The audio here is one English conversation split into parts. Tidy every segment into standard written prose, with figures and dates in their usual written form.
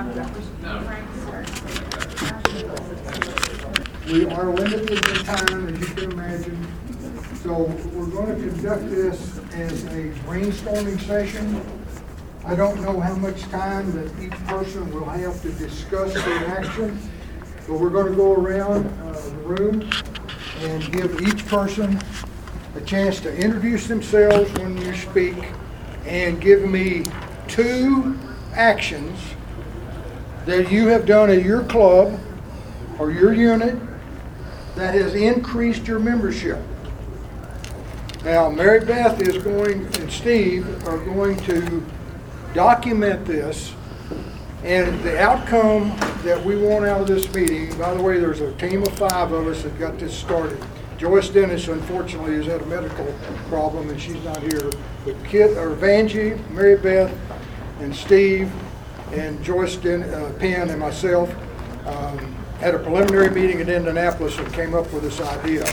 We are limited in time, as you can imagine. So we're going to conduct this as a brainstorming session. I don't know how much time that each person will have to discuss their action, but we're going to go around the room and give each person a chance to introduce themselves when you speak and give me 2 actions that you have done at your club or your unit that has increased your membership. Now, Mary Beth is going, and Steve are going to document this, and the outcome that we want out of this meeting, by the way, there's a team of 5 of us that got this started. Joyce Dennis, unfortunately, has had a medical problem and she's not here. But Vanjie, Mary Beth, and Steve, and Joyce Penn and myself had a preliminary meeting in Indianapolis and came up with this idea.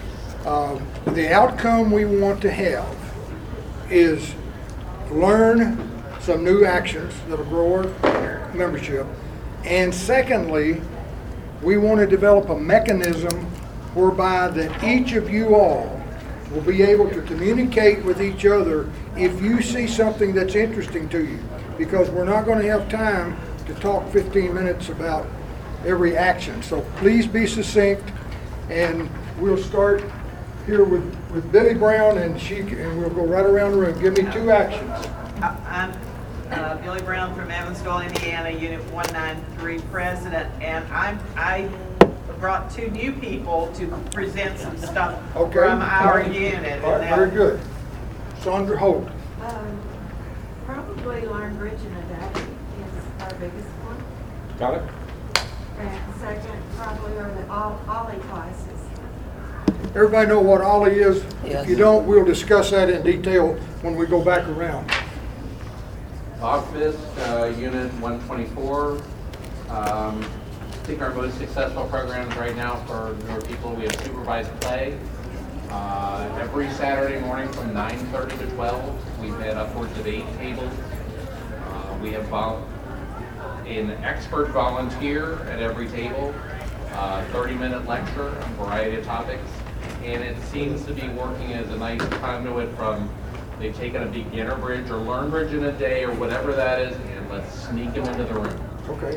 The outcome we want to have is learn some new actions that'll grow our membership. And secondly, we want to develop a mechanism whereby that each of you all will be able to communicate with each other if you see something that's interesting to you. Because we're not going to have time to talk 15 minutes about every action. So please be succinct, and we'll start here with Billy Brown, and we'll go right around the room. Give me 2 actions. I'm Billy Brown from Evansville, Indiana, Unit 193 President, and I brought 2 new people to present some stuff from our unit. All right, very good. Sandra Holt. Probably Learn Bridge in a Day is our biggest one. Got it? And second probably are the Ollie classes. Everybody know what Ollie is? Yes. If you don't, we'll discuss that in detail when we go back around. Bob Fisk, Unit 124. I think our most successful programs right now for newer people, we have supervised play. Every Saturday morning from 9:30 to 12, we've had upwards of 8 tables. We have an expert volunteer at every table, 30-minute lecture on a variety of topics, and it seems to be working as a nice conduit from they've taken a beginner bridge or learn bridge in a day or whatever that is, and let's sneak them into the room. Okay.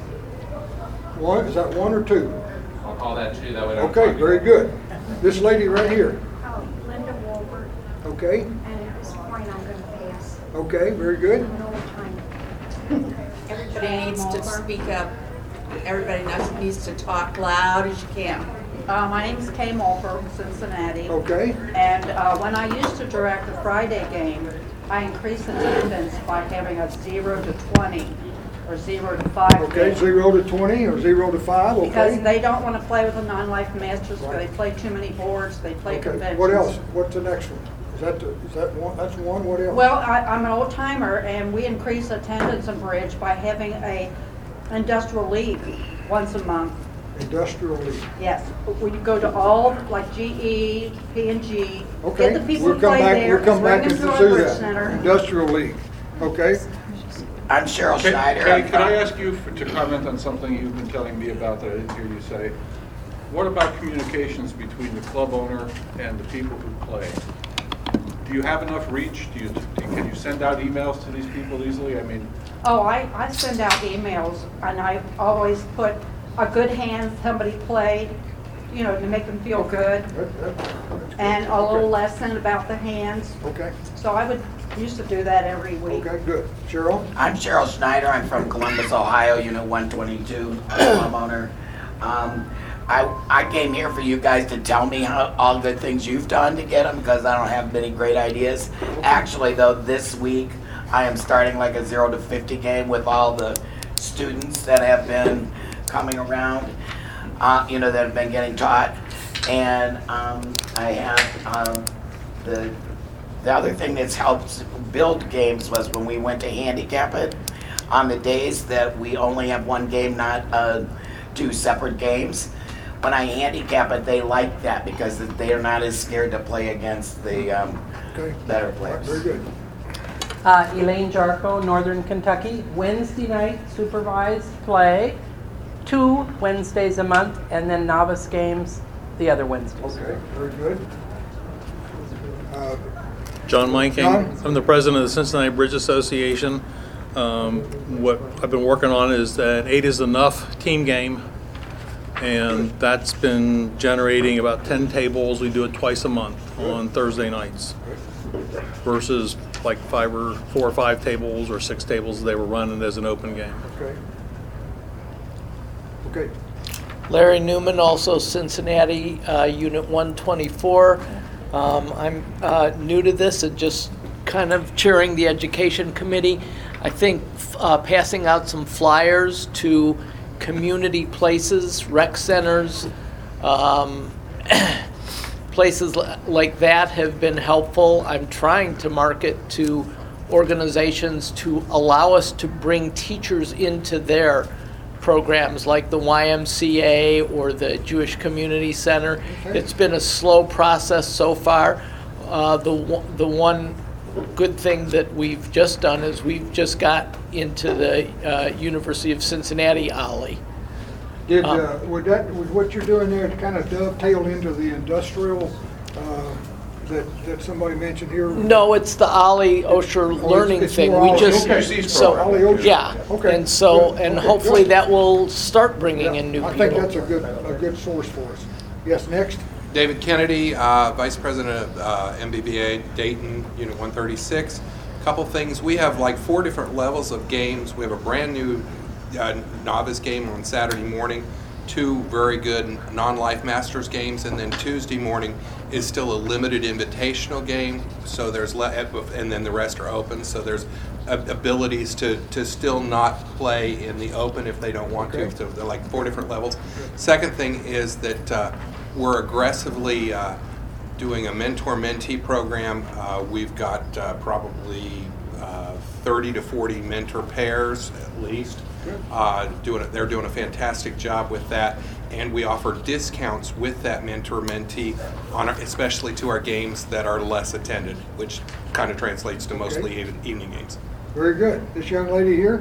Is that 1 or 2? I'll call that 2. That way I don't Okay, talk very good. This lady right here. Oh, Linda Wolbert, Okay. and at this point I'm going to pass. Okay, very good. I'm an old timer. Everybody needs to speak up. Everybody needs to talk loud as you can. My name is Kay Mulper from Cincinnati. Okay. And when I used to direct the Friday game, I increased attendance by having a 0 to 20 or 0 to 5. Okay, game. 0 to 20 or 0 to 5, okay. Because they don't want to play with the non-life masters, they play too many boards, they play Okay, conventions. what else? What's the next one? Is that 1? That's 1, what else? Well, I'm an old timer, and we increase attendance in Bridge by having a industrial league once a month. Industrial league. Yes, we go to all, like GE, P&G, Okay, get the people we'll to come play back, there, we'll come bring back them and to our pursue Bridge that. Center. Industrial league, okay. I'm Cheryl Schneider. Can I ask you to comment on something you've been telling me about that I didn't hear you say? What about communications between the club owner and the people who play? Do you have enough reach? Can you send out emails to these people easily? I mean, Oh, I send out emails, and I always put a good hand, somebody played, you know, to make them feel good, That's and good. a little Okay. lesson about the hands. Okay, So I used to do that every week. okay, good. Cheryl? I'm Cheryl Schneider. I'm from Columbus, Ohio, Unit 122, a club owner. I came here for you guys to tell me how all good things you've done to get them, because I don't have many great ideas. Actually, though, this week I am starting like a 0 to 50 game with all the students that have been coming around, that have been getting taught. And I have the other thing that's helped build games was when we went to handicap it, on the days that we only have 1 game, not 2 separate games. When I handicap it, they like that because they are not as scared to play against the Okay. better All right, players. very good. Elaine Jarko, Northern Kentucky. Wednesday night supervised play, 2 Wednesdays a month, and then novice games the other Wednesdays. Okay, very good. John Meinking. John? I'm the president of the Cincinnati Bridge Association. What I've been working on is an 8 is enough team game, and that's been generating about 10 tables. We do it twice a month on Thursday nights versus like 4 or 5 tables or 6 tables they were running as an open game. Okay. Okay. Larry Newman, also Cincinnati, Unit 124. I'm new to this and just kind of chairing the education committee. I think passing out some flyers to community places, rec centers, places like that have been helpful. I'm trying to market to organizations to allow us to bring teachers into their programs like the YMCA or the Jewish Community Center. Okay. It's been a slow process so far. The one good thing that we've just done is we've just got into the University of Cincinnati Ollie. Would what you're doing there kind of dovetail into the industrial that somebody mentioned here? No, it's the Ollie Osher learning it's thing. more We Ollie. just Okay. so Ollie Osher. yeah, Okay. and so Good. and Okay, hopefully good. that will start bringing Yeah, in new I people. think that's a good source for us. Yes, next. David Kennedy, Vice President of MBBA Dayton, Unit 136. Couple things. We have like 4 different levels of games. We have a brand new novice game on Saturday morning, 2 very good non-life masters games, and then Tuesday morning is still a limited invitational game. So there's and then the rest are open. So there's abilities to still not play in the open if they don't want to. So they're like 4 different levels. Second thing is that we're aggressively doing a mentor-mentee program. We've got probably 30 to 40 mentor pairs at least. They're doing a fantastic job with that, and we offer discounts with that mentor-mentee, especially to our games that are less attended, which kind of translates to mostly evening games. Very good. This young lady here?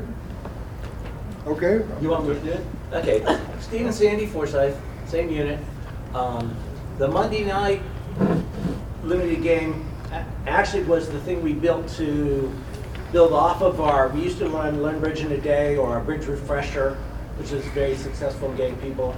Okay. You want me to do it? Okay. Steve and Sandy Forsyth, same unit. The Monday night limited game actually was the thing we built to build off of we used to run Learn Bridge in a Day or our Bridge Refresher, which is very successful in getting people.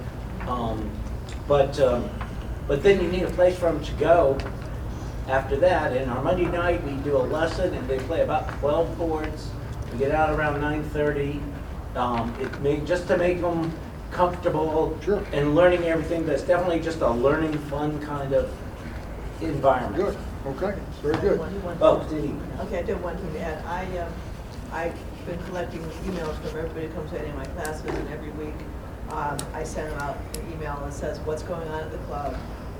But then you need a place for them to go after that. And our Monday night we do a lesson and they play about 12 boards. We get out around 9:30. Just to make them comfortable and learning everything, but it's definitely just a learning fun kind of environment. Good. Okay. Very good. Oh, Steve. Okay, I do have one thing to add. I've been collecting emails from everybody who comes to any of my classes, and every week I send them out an email that says what's going on at the club,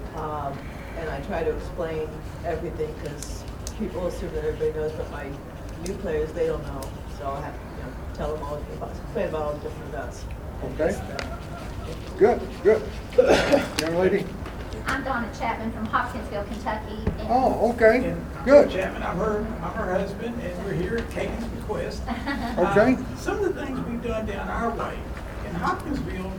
and I try to explain everything because people assume that everybody knows, but my new players, they don't know, so I have to tell them all explain about all the different events. Okay. Good. Good. Young lady. I'm Donna Chapman from Hopkinsville, Kentucky. Oh, okay. And Good. Chapman, I'm her husband, and we're here at Katie's request. Okay. Some of the things we've done down our way in Hopkinsville,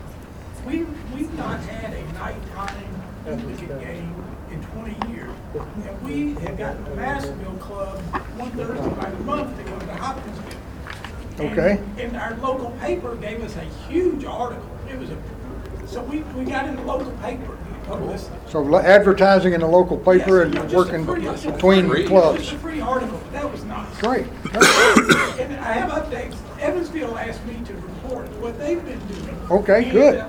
we've not had a nighttime wicket game in 20 years. And we have gotten the Madisonville Club one Thursday by the month to go to Hopkinsville. Okay. And our local paper gave us a huge article. So we got in the local paper. So advertising in the local paper and working between clubs. It's a free article, but that was nice. Great. And I have updates. Evansville asked me to report what they've been doing. Okay, good.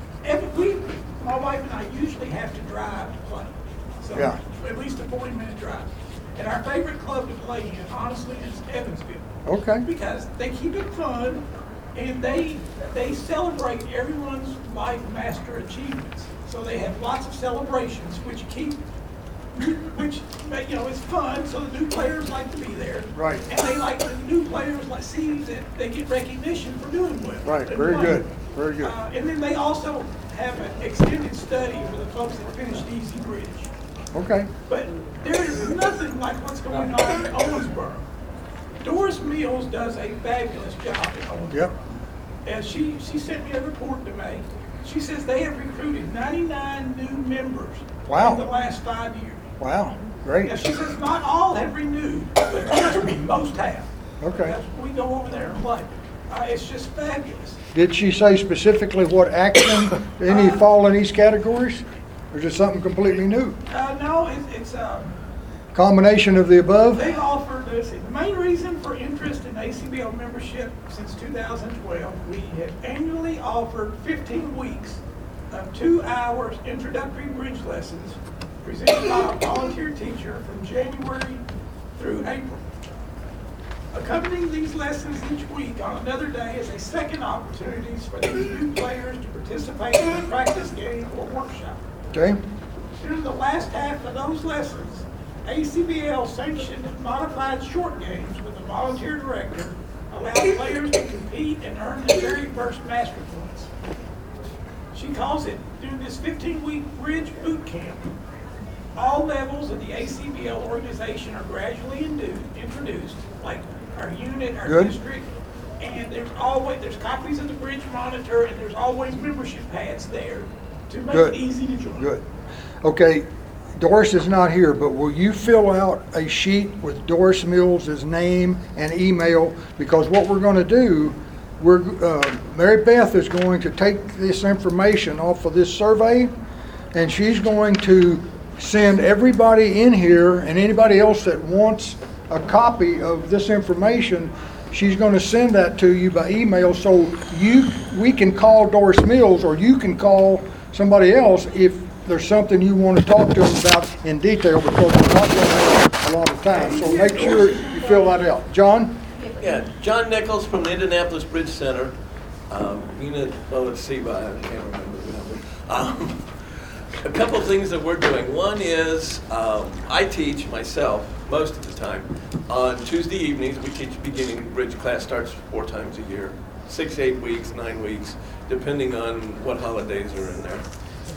My wife and I usually have to drive to play. So Yeah. at least a 40-minute drive. And our favorite club to play in, honestly, is Evansville. Okay. Because they keep it fun and they celebrate everyone's life master achievements. So they have lots of celebrations, which it's fun. So the new players like to be there, Right. And they like the new players like see that they get recognition for doing well. Right. and Very playing. good. Very good. And then they also have an extended study for the folks that finished Easy Bridge. Okay. But there is nothing like what's going on in Owensboro. Doris Mills does a fabulous job. Yep. And she sent me a report to me. She says they have recruited 99 new members Wow. in the last 5 years. Wow, great. Now, she says not all have renewed, but trust me, most have. Okay. We go over there and play. It's just fabulous. Did she say specifically what action, any fall in these categories? Or is it something completely new? No, it's Combination of the above? they offer this. The main reason for interest in ACBL membership since 2012, we have annually offered 15 weeks of 2 hours introductory bridge lessons presented by a volunteer teacher from January through April. Accompanying these lessons each week on another day is a second opportunities for these new players to participate in a practice game or workshop. Okay. During the last half of those lessons, ACBL sanctioned modified short games with a volunteer director allowed players to compete and earn their very first master points. She calls it, during this 15-week bridge boot camp, all levels of the ACBL organization are gradually introduced, like our unit, our Good. district, and there's copies of the bridge monitor, and there's always membership pads there to make Good. it easy to join. Good. Okay, Doris is not here, but will you fill out a sheet with Doris Mills' name and email? Because what we're going to do, Mary Beth is going to take this information off of this survey, and she's going to send everybody in here and anybody else that wants a copy of this information. She's going to send that to you by email, so we can call Doris Mills, or you can call somebody else if there's something you want to talk to them about in detail, because we're not going to have a lot of time. So make sure you fill that out. John? Yeah, John Nichols from the Indianapolis Bridge Center. Let's see, I can't remember the number. A couple of things that we're doing. One is I teach myself most of the time. On Tuesday evenings, we teach beginning bridge class, starts 4 times a year, 6, 8 weeks, 9 weeks, depending on what holidays are in there.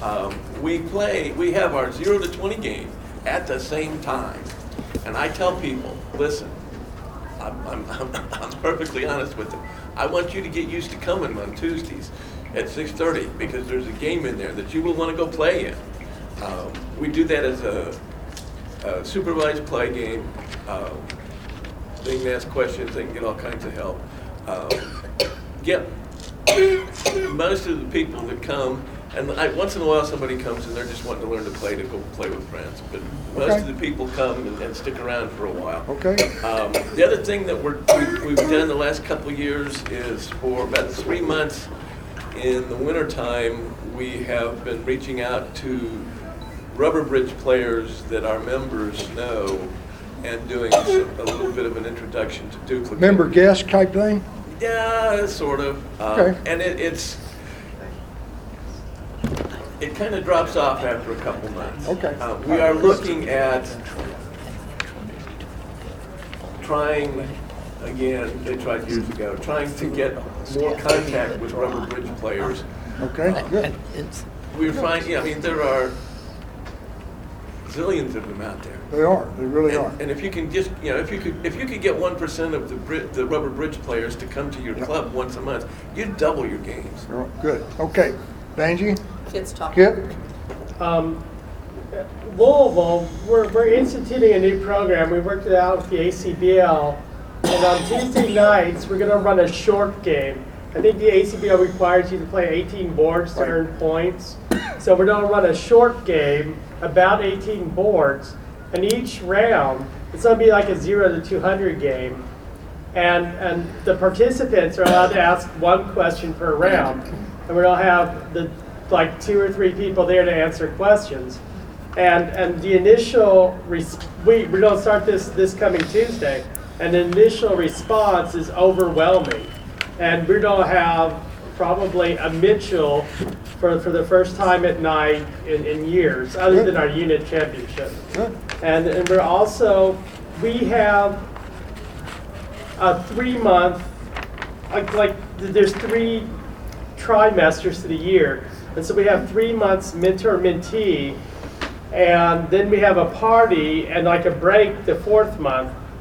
We have our 0 to 20 game at the same time. And I tell people, listen, I'm perfectly honest with them. I want you to get used to coming on Tuesdays at 6:30 because there's a game in there that you will want to go play in. We do that as a supervised play game. They can ask questions, they can get all kinds of help. Most of the people that come, and once in a while somebody comes and they're just wanting to learn to go play with friends, but most of the people come and stick around for a while. Okay. The other thing that we've done the last couple of years is for about 3 months in the wintertime, we have been reaching out to rubber bridge players that our members know and doing a little bit of an introduction to duplicate. Member guest type thing? Yeah, sort of. Okay. And it kind of drops off after a couple months. Okay. We are looking at trying, again, they tried years ago, trying to get more contact with rubber bridge players. Okay, good. We're finding, there are zillions of them out there. They really are. And if you can just, if you could get 1% of the rubber bridge players to come to your club once a month, you'd double your games. Good. Okay. Benji? Kids talking. Kip? Louisville, we're instituting a new program. We worked it out with the ACBL. And on Tuesday nights, we're going to run a short game. I think the ACBL requires you to play 18 boards to earn points. So we're going to run a short game, about 18 boards. And each round, it's going to be like a 0 to 200 game. And the participants are allowed to ask one question per round. And we're going to have 2 or 3 people there to answer questions. And the initial, we're going to start this coming Tuesday. And the initial response is overwhelming. And we're going to have probably a Mitchell for the first time at night in years, other than our unit championship. And we're also, we have a 3-month, there's 3 trimesters to the year. And so we have 3 months mentor-mentee, and then we have a party and a break the 4th month.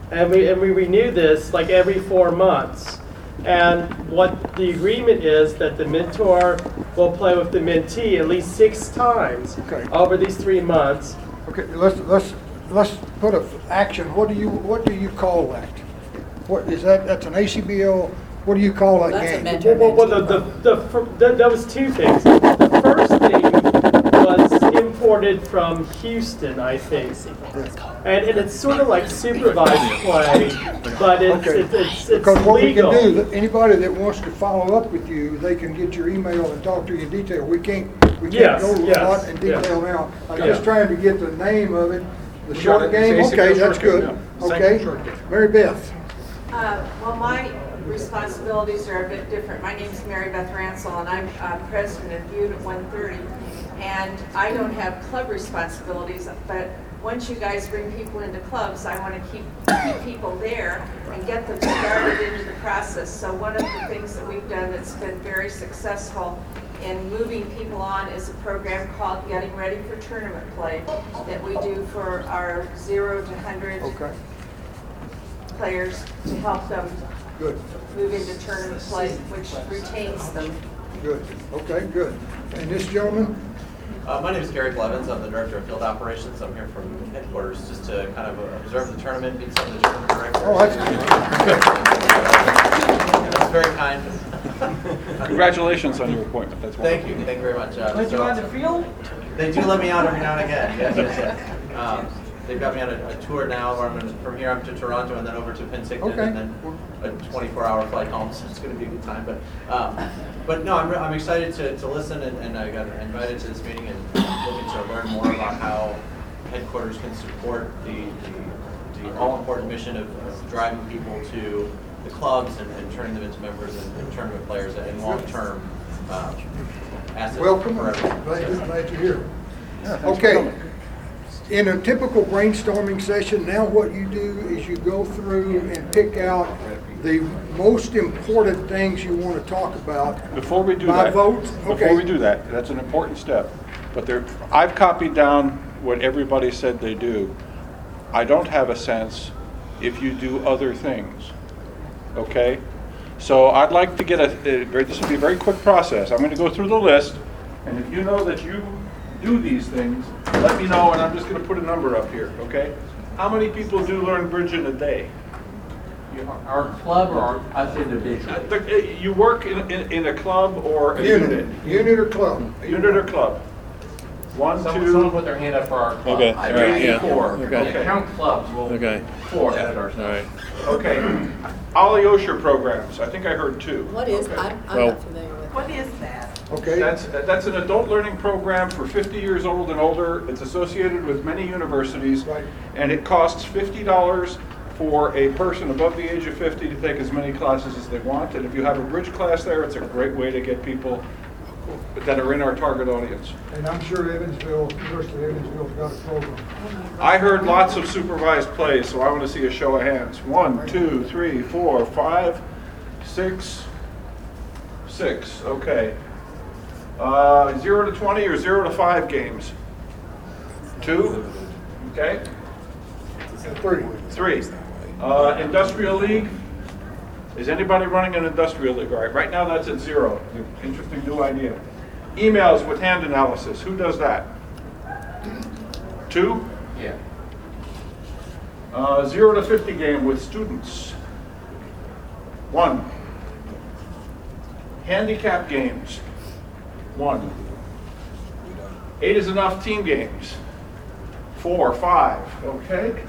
and we renew this like every 4 months. And what the agreement is that the mentor will play with the mentee at least 6 times over these 3 months. Okay, let's put a action. What do you call that? What is that? That's an ACBL. What do you call that game? Well, that was 2 things. The first thing was imported from Houston, I think, and it's sort of like supervised play, but it's because what legal. we can do, anybody that wants to follow up with you, they can get your email and talk to you in detail. We can't go a lot in detail now. I'm just trying to get the name of it. The short game. Okay, that's good. Okay, Mary Beth. Well, my responsibilities are a bit different. My name is Mary Beth Ransell, and I'm president of Unit 130. And I don't have club responsibilities, but once you guys bring people into clubs, I want to keep people there and get them started into the process. So one of the things that we've done that's been very successful in moving people on is a program called Getting Ready for Tournament Play that we do for our 0 to 100 players to help them move into tournament play, which retains them. Good. Okay, good. And this gentleman? My name is Gary Blevins. I'm the Director of Field Operations. I'm here from headquarters just to kind of observe the tournament, meet some of the tournament directors. Oh, that's That's very kind. Congratulations on your appointment. That's Thank you. Thank you very much. Let you on the field? They do let me out every now and again. Yes. They've got me on a tour now where from here up to Toronto and then over to Penticton and then a 24-hour flight home, so it's going to be a good time. But no, I'm excited to listen, and I got invited to this meeting and looking to learn more about how headquarters can support the all-important mission of driving people to the clubs and turning them into members and tournament players and long-term assets. Welcome. For everyone. Glad you're here. Okay. In a typical brainstorming session, now what you do is you go through and pick out the most important things you want to talk about. Before we do by that, vote. Before we do that, that's an important step. But I've copied down what everybody said they do. I don't have a sense if you do other things. Okay? So I'd like to get this will be a very quick process. I'm going to go through the list, and if you know that you do these things, let me know, and I'm just going to put a number up here, okay? How many people do learn bridge in a day? Our club or us individually? You work in a club or a unit? Unit or club? Unit or club? 1, 2. Someone put their hand up for our club. Okay. All right, yeah. 4. Okay. Count clubs. We'll 4 at ourselves. All right. Okay. Ollie Osher programs. I think I heard 2. What is, okay. I'm Well, not familiar with. What is that? Okay. That's an adult learning program for 50 years old and older. It's associated with many universities. Right. And it costs $50 for a person above the age of 50 to take as many classes as they want. And if you have a bridge class there, it's a great way to get people that are in our target audience. And I'm sure University of Evansville's got a program. I heard lots of supervised plays, so I want to see a show of hands. 1, 2, 3, 4, 5, 6. Okay. 0 to 20 or 0 to 5 games? 2? Okay. 3. Industrial League? Is anybody running an Industrial League? All right. Right now that's at 0. Interesting new idea. Emails with hand analysis. Who does that? 2? Yeah. 0 to 50 game with students. 1. Handicap games. 1. 8 is enough team games. 4, 5. Okay.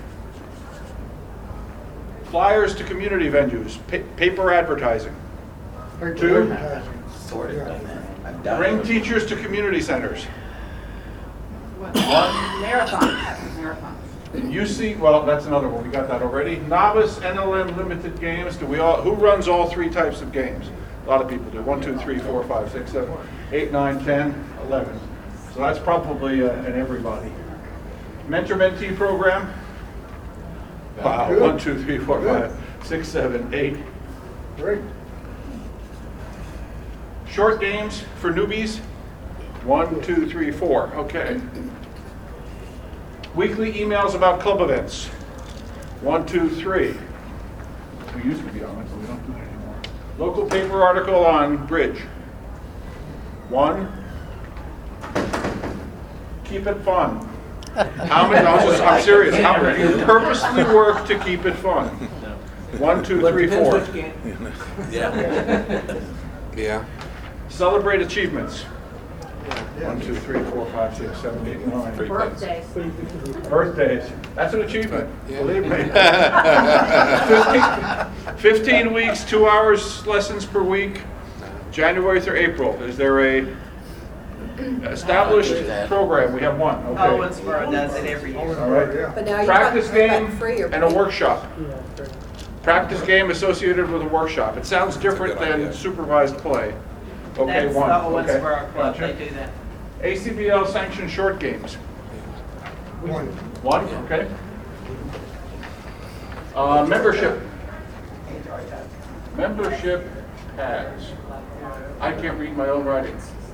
Flyers to community venues. Paper advertising. 2. Sort of done that. I've done Bring it. teachers to community centers. 1. Marathon. UC, well, that's another one. We got that already. Novice NLM limited games. Who runs all 3 types of games? A lot of people do. 1, 2, 3, 4, 5, 6, 7, 8, 9, 10, 11. So that's probably an everybody. Mentor-mentee program. Wow. Good. 1, 2, 3, 4, 5, 6, 7, 8. Great. Short games for newbies. 1, 2, 3, 4. Okay. Weekly emails about club events. 1, 2, 3. We used to be on it, but we don't do it anymore. Local paper article on bridge. 1. Keep it fun. How many? I'm serious. How many? You purposely work to keep it fun. 1, 2, 3, 4. Yeah. Yeah. Celebrate achievements. 1, 2, 3, 4, 5, 6, 7, 8, 9. Birthdays. Birthdays. That's an achievement. Believe me. 15 weeks, 2 hours lessons per week, January through April. Is there a established program? We have one. Okay. Owensboro does it every year. All right. But now you're Practice talking about game free or and a paid. workshop. Practice game associated with a workshop. It sounds different than idea. supervised play. Okay, That's one. the Okay. Owensboro Club, Gotcha. they do that. ACBL sanctioned short games. 1. 1, okay. Membership. Membership pads. I can't read my own writing.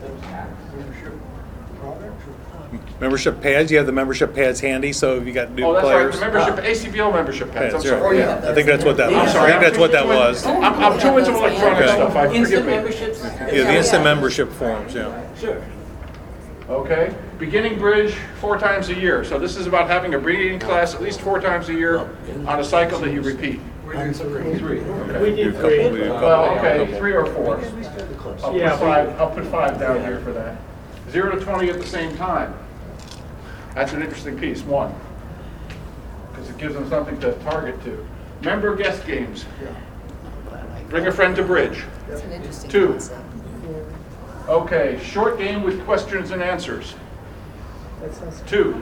Membership pads, you have the membership pads handy, so if you got new Oh, that's players. right, the membership, ACBL membership pads, I'm Pads, yeah. sorry. Oh, yeah. I think that's what that I'm was. sorry, I think that's what that was. I'm too into electronic Okay. stuff, forgive Instant me. memberships? Yeah, the instant membership forms, yeah. Sure. Okay, beginning bridge 4 times a year. So this is about having a beginning class at least 4 times a year on a cycle that you repeat. 3. Okay. We did 3. Well, okay, 3 or 4. Yeah, I'll put 5 down here for that. 0 to 20 at the same time. That's an interesting piece, 1. Because it gives them something to target to. Member guest games. Bring a friend to bridge. That's an interesting 2. concept. Okay, short game with questions and answers. That sounds 2.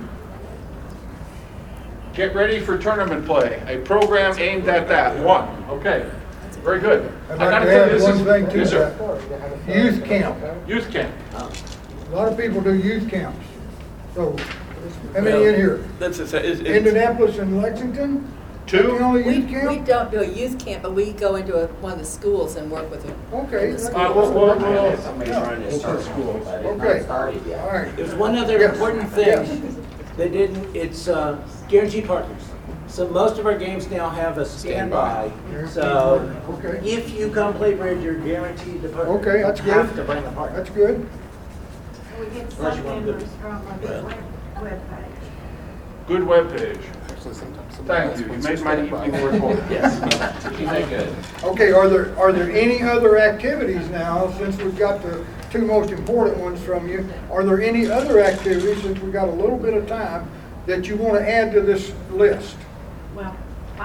Get ready for tournament play. A program aimed at that. 1. Okay, very good. I'd I like gotta to tell you, add this one is- thing to Yes, sir. that. Youth camp. Youth camp. A lot of people do youth camps. So, how many in here? That's it's Indianapolis and Lexington? 2. That's the only We, youth we camp? don't do a youth camp, but we go into one of the schools and work with them. Okay. In the We'll schools. put schools. Okay, all right. There's one other Yes. important thing that didn't, it's guaranteed partners. So most of our games now have a standby. So Okay. if you come play bridge, you're guaranteed to partner. Okay, that's You have good. to bring a partner. That's good. We get Unless some you want members to- from a webpage. Good webpage. Actually, sometimes Thank you. You made my evening worthwhile. Yes. Very good. Okay, are there any other activities now, since we've got the 2 most important ones from you? Are there any other activities, since we've got a little bit of time, that you want to add to this list? Well,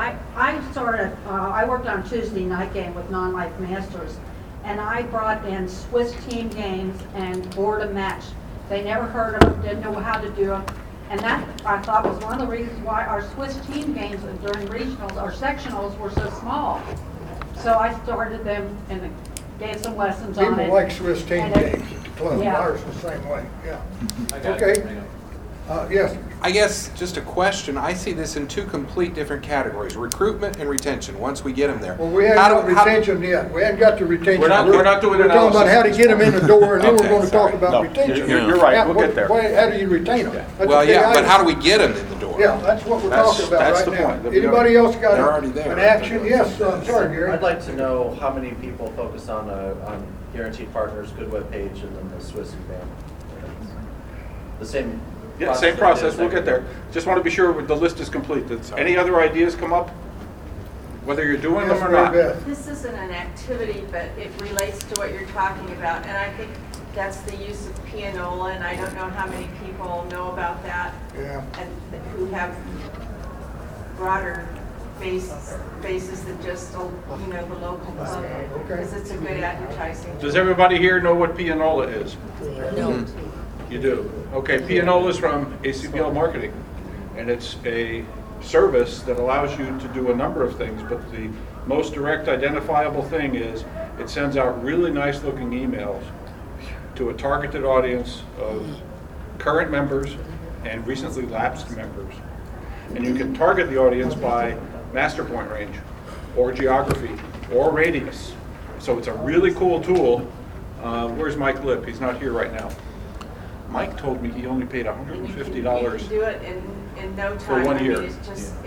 I worked on Tuesday night game with Non-Life Masters, and I brought in Swiss team games and board a match. They never heard of them, didn't know how to do them, and that, I thought, was one of the reasons why our Swiss team games during regionals, or sectionals, were so small. So I started them and gave some lessons on it. People like Swiss team And it- games at the club, Yeah. ours the same way, yeah. I got Okay. it. Yes, I guess just a question. I see this in 2 complete different categories: recruitment and retention. Once we get them there, well, we How haven't do- got how- retention yet, we haven't got to retention. We're not doing We're talking about analysis. how to get them in the door, and then we're Okay, going to talk sorry. about No, retention. you're right. Yeah, We'll get there. How do you retain them? That's Well, a big yeah, but item. how do we get them in the door? Yeah, that's what we're That's- talking about that's right the now. point. Anybody else got They're already there. an action? Yes, sorry, Gary. I'd like to know how many people focus on Guaranteed Partners, good webpage, and then the Swiss exam. The same. Yeah, same process, we'll get there. Just want to be sure the list is complete. Any other ideas come up? Whether you're doing them or not? This isn't an activity, but it relates to what you're talking about, and I think that's the use of pianola, and I don't know how many people know about that. Yeah. And who have broader bases than just, the local club. Because it's a good advertising. Does everybody here know what pianola is? No. You do? Okay, pianola is from ACBL Marketing, and it's a service that allows you to do a number of things, but the most direct identifiable thing is it sends out really nice looking emails to a targeted audience of current members and recently lapsed members. And you can target the audience by master point range or geography or radius. So it's a really cool tool. Where's Mike Lipp? He's not here right now. Mike told me he only paid $150 You can do it in no time. for 1 year. I mean, it's just,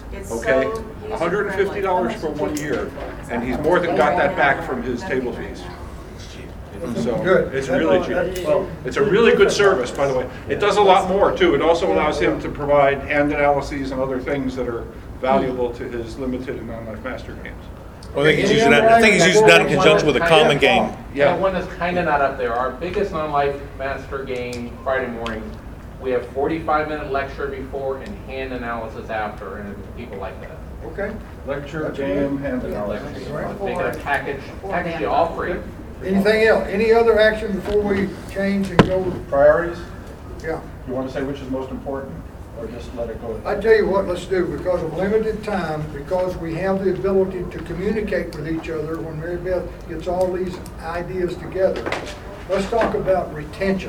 It's Okay? so user-friendly. $150 for 1 year, and he's more than got that back from his table fees. So Good. it's really cheap. It's a really good service, by the way. It does a lot more too. It also allows him to provide hand analyses and other things that are valuable to his limited and non-life master games. I think he's using that in conjunction with a common game. Yeah, one that's kind of not up there. Our biggest non-life master game, Friday morning, we have 45-minute lecture before and hand analysis after, and people like that. Okay. Lecture, game, hand analysis. Make it a package you all free. Anything else? Any other action before we change and go? Priorities? Yeah. You want to say which is most important, or just let it go? I tell you what, let's do, because of limited time, because we have the ability to communicate with each other when Mary Beth gets all these ideas together, let's talk about retention.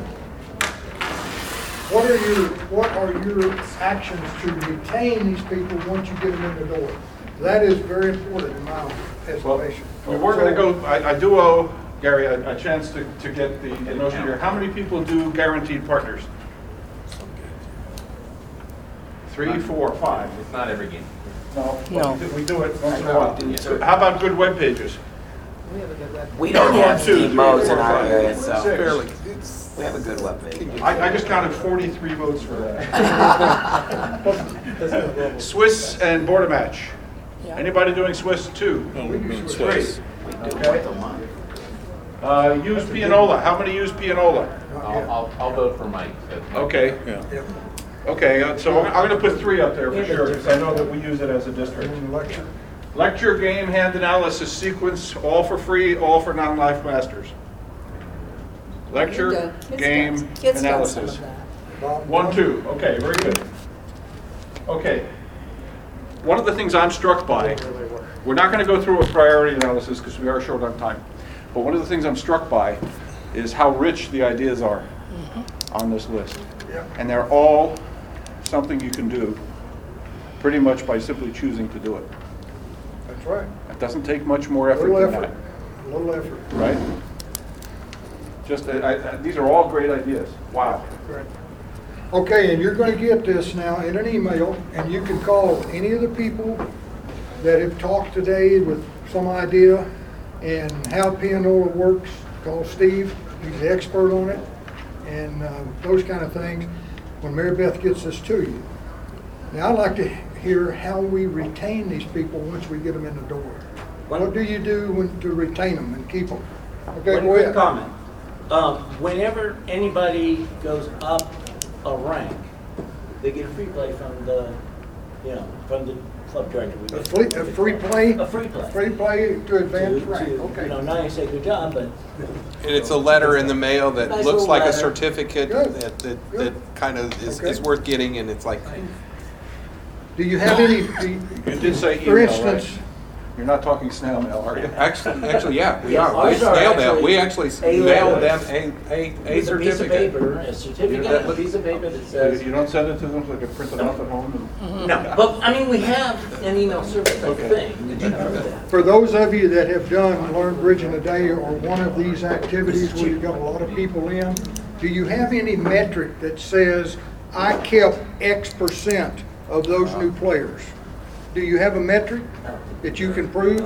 What are your actions to retain these people once you get them in the door? That is very important in my estimation. Well, we're going to go, I do owe Gary a chance to get the notion here. How many people do guaranteed partners? 3, 4, 5. It's not every game. No. No. We do it once in a while. How about good web pages? We don't have 1, 2, Steve 3, Mo's 4, in our 5, area, 6. so we have a good webpage. I just counted 43 votes for that. Swiss and border match. Anybody doing Swiss 2? We do Swiss. Okay. Use pianola. How many use pianola? I'll vote for Mike. Okay. Yeah. Okay, so I'm going to put 3 up there for sure, because I know that we use it as a district. Lecture, game, hand analysis, sequence, all for free, all for non-life masters. Lecture, game, analysis. 1, 2, okay, very good. Okay. One of the things I'm struck by, we're not going to go through a priority analysis because we are short on time, but one of the things I'm struck by is how rich the ideas are on this list. And they're all something you can do pretty much by simply choosing to do it. That's right. It doesn't take much more effort Little than effort. that. Little effort. Right? Just, these are all great ideas. Wow. Right. Okay, and you're going to get this now in an email, and you can call any of the people that have talked today with some idea and how pianola works. Call Steve, he's the expert on it, and those kind of things when Mary Beth gets this to you. Now, I'd like to hear how we retain these people once we get them in the door. What do you do to retain them and keep them? Okay, One go quick ahead. comment. Whenever anybody goes up a rank, they get a free play from the, from the club director. A free play? A free play. Free play to advance rank, okay. Not only say good job, but. And it's a letter in the mail that Nice looks little like a letter. certificate Good. that kind of is Okay. worth getting, and it's like, Do you have any, You did say for email, instance, right? You're not talking snail mail, are you? actually, yeah, we Yes, are. We ours are mailed them. actually We actually a mailed letter. them a It's a piece of certificate. paper, a certificate, a piece of paper that says. You don't send it to them so they can print it off at home? No, but I mean, we have an email service thing. Did you know that? for those of you that have done Learn Bridge in a Day or one of these activities where you've got a lot of people in, do you have any metric that says, I kept X% of those new players? Do you have a metric that you can prove?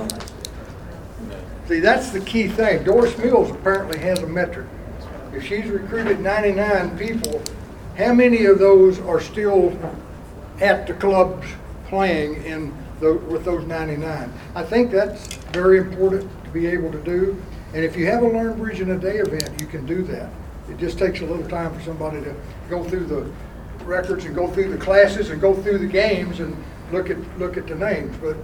See, that's the key thing. Doris Mills apparently has a metric. If she's recruited 99 people, how many of those are still at the clubs playing with those 99? I think that's very important to be able to do. And if you have a Learn Bridge in a Day event, you can do that. It just takes a little time for somebody to go through the records and go through the classes and go through the games and look at the names. But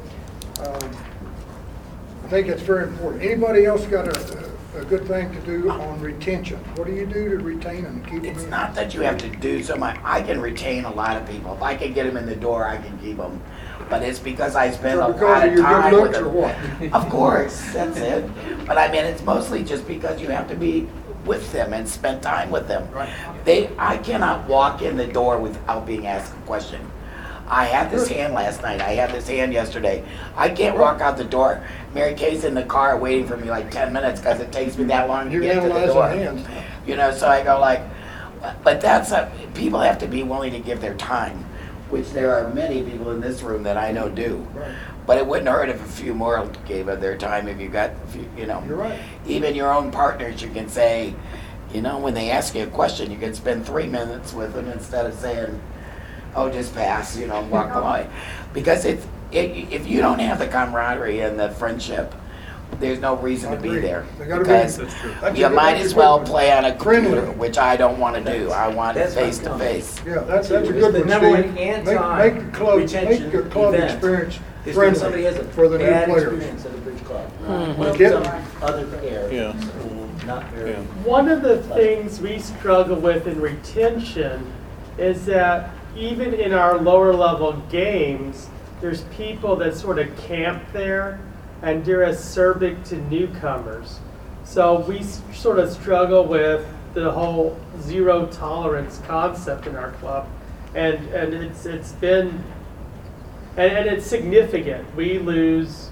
I think that's very important. Anybody else got a good thing to do on retention? What do you do to retain them, keep them It's in? not that you have to do so much. I can retain a lot of people. If I can get them in the door, I can keep them. But it's because I spend a Because lot of of your time good with looks or them. what? Of course, that's it. But I mean, it's mostly just because you have to be with them and spend time with them. Right. I cannot walk in the door without being asked a question. I had this hand last night. I had this hand yesterday. I can't walk out the door. Mary Kay's in the car waiting for me like 10 minutes because it takes me that long to You get to the analyze door. the hands. So I go like, but people have to be willing to give their time. which there are many people in this room that I know do. But it wouldn't hurt if a few more gave of their time if you got, you know. You're right. Even your own partners, you can say, you know, when they ask you a question, you can spend 3 minutes with them instead of saying, oh, just pass, you know, walk away. Because if you don't have the camaraderie and the friendship, there's no reason to be there. Because you might as well play on a computer, which I don't want to do. I want it face to face. Yeah, that's a good one, number one Steve. Make anti-retention the club event experience is when somebody friendly has a for the new bad players. experience at a bridge club. Mhm. With some other areas. Yeah. Not very. One of the things we struggle with in retention is that even in our lower level games, there's people that sort of camp there and they're acerbic to newcomers. So we sort of struggle with the whole zero tolerance concept in our club. And it's been, and it's significant. We lose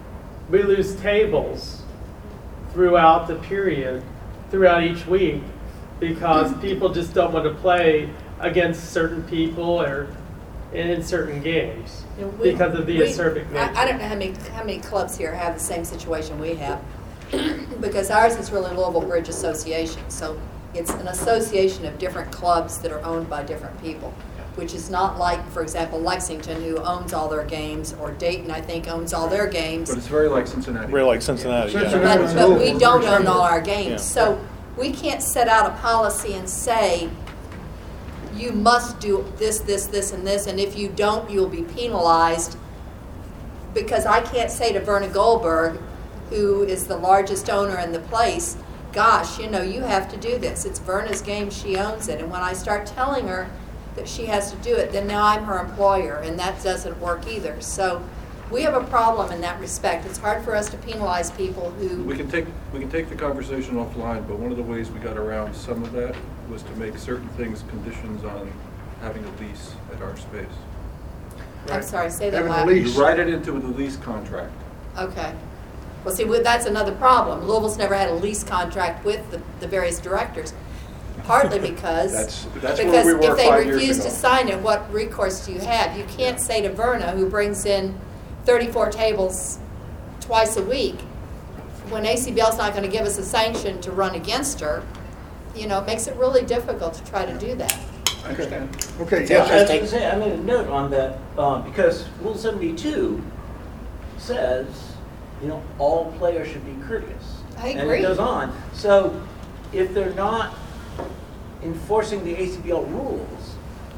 tables throughout the period, throughout each week, because people just don't want to play against certain people or in certain games because of the acerbic nature. I don't know how many clubs here have the same situation we have, because ours is really Louisville Bridge Association, so it's an association of different clubs that are owned by different people, which is not like, for example, Lexington, who owns all their games, or Dayton, I think, owns all their games. But it's very like Cincinnati. Very like Cincinnati, yeah. But we don't own all our games. Yeah. So we can't set out a policy and say, you must do this, this, this, and this, and if you don't, you'll be penalized. Because I can't say to Verna Goldberg, who is the largest owner in the place, gosh, you know, you have to do this. It's Verna's game, she owns it. And when I start telling her that she has to do it, then now I'm her employer, and that doesn't work either. So we have a problem in that respect. It's hard for us to penalize people who... We can take the conversation offline, but one of the ways we got around some of that was to make certain things conditions on having a lease at our space. I'm sorry, say that Having loud. a lease. You write it into the lease contract. Okay. Well, see, that's another problem. Louisville's never had a lease contract with the various directors, partly because That's where we were if they 5 years refuse ago. to sign it, what recourse do you have? You can't say to Verna, who brings in 34 tables twice a week, when ACBL's not going to give us a sanction to run against her. You know, it makes it really difficult to try to do that. I understand. Okay, Yeah, I was going to say, I made a note on that because Rule 72 says, you know, all players should be courteous. I And agree. it goes on. So if they're not enforcing the ACBL rules,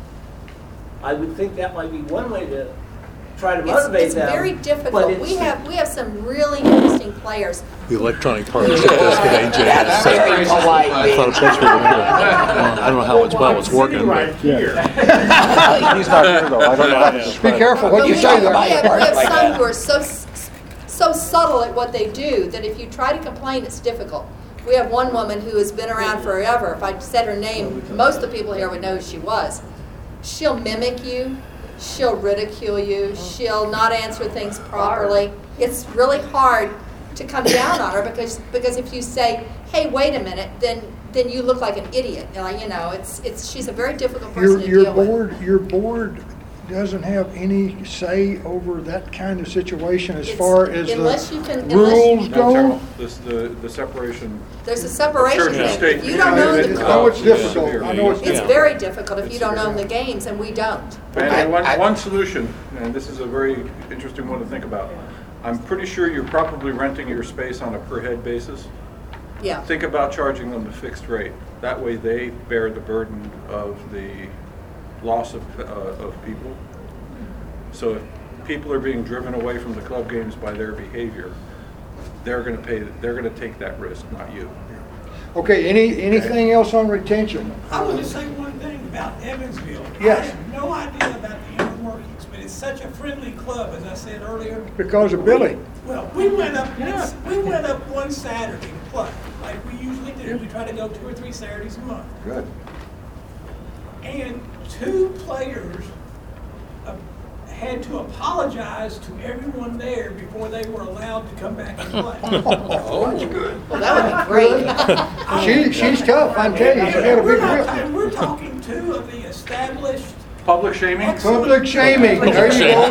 I would think that might be one way to try to motivate It's them. very but difficult. it's- We have some really interesting players. The electronic partnership desk at AJ. That's very polite. I thought it was really good. I don't know how well it's working. Right here. He's not here though. I don't know how to. Be careful what But you we say have, there. we have, we have like some that. who are so subtle at what they do that if you try to complain, it's difficult. We have one woman who has been around forever. If I said her name, most of the people here would know who she was. She'll mimic you. She'll ridicule you. She'll not answer things properly. It's really hard to come down on her because if you say, "Hey, wait a minute," then you look like an idiot. You know, she's a very difficult person to deal with. Your board doesn't have any say over that kind of situation as It's- far as unless you the can- rules go? The separation. There's a separation Church and thing. state. If you don't own the I know club, it's difficult. I know it's it's difficult. very difficult if you don't own the games, and we don't. And one solution, and this is a very interesting one to think about. I'm pretty sure you're probably renting your space on a per head basis. Yeah. Think about charging them a fixed rate. That way they bear the burden of the loss of people. So if people are being driven away from the club games by their behavior, they're going to take that risk, not you. Okay, anything else on retention? I want to say one thing about Evansville. Yes. I have no idea about the inner workings, but it's such a friendly club, as I said earlier. Because of Billy. Well, we went up one Saturday to play, like we usually do. We try to go 2 or 3 Saturdays a month. Good. And 2 players had to apologize to everyone there before they were allowed to come back and play. Well, that would be great. She's tough, I tell you. She's got a big We're grip. not- we're talking 2 of the established Public shaming? Public shaming, there you go.